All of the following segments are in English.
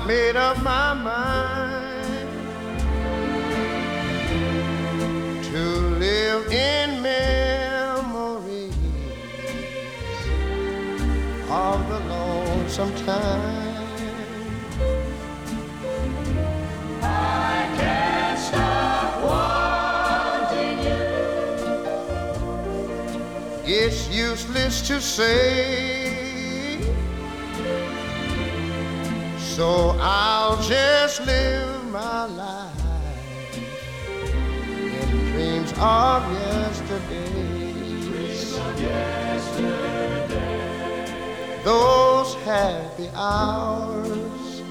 made up my mind to live in memories of the lonesome time. I can't stop wanting you. It's useless to say, so I'll just live my life in dreams of yesterday. Dreams of yesterday. Those happy hours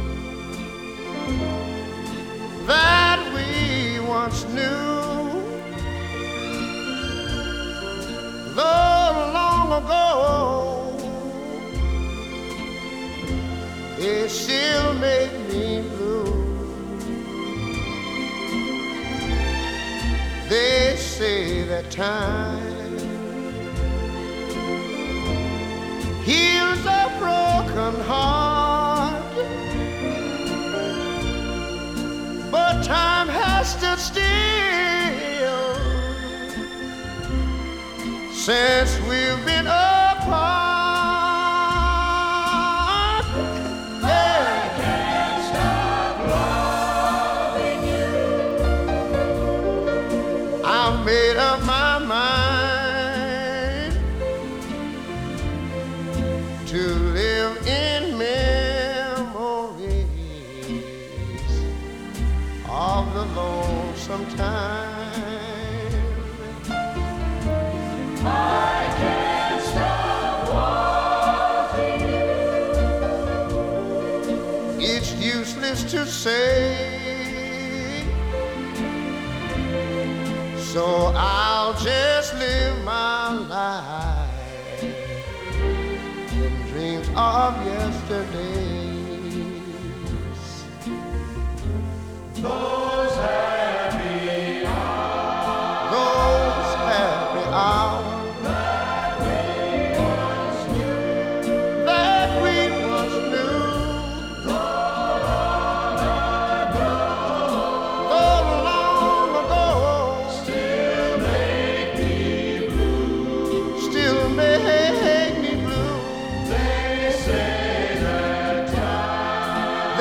that we once knew, though long ago, they still make me blue. They say that time heals a broken heart, but time has stood still since we've been apart. Made up my mind to live in memories of the lonesome time. I can't stop wanting you. It's useless to say, so I'll just live my life in dreams of yesterdays. Those happy hours. Those happy hours That we once knew. that we once knew. Though long ago. Still make me blue. They say that time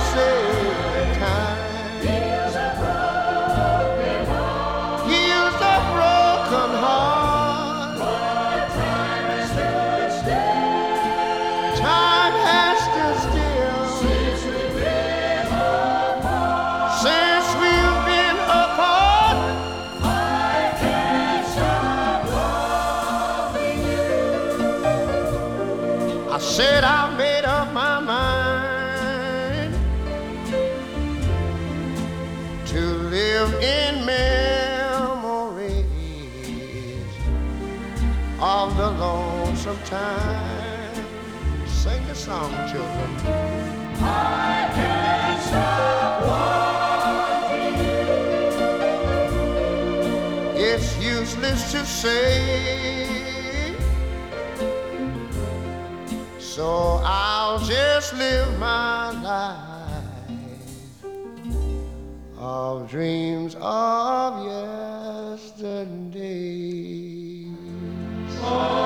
heals a broken heart. Heals a broken heart. But time has stood still. Time has stood still Since we've been apart. since we've been apart. I can't stop loving you. I said I made up my mind to live in memories of the lonesome time. Sing the song, children. I can't stop wanting you. It's useless to say, so I'll just live my life of dreams of yesterday.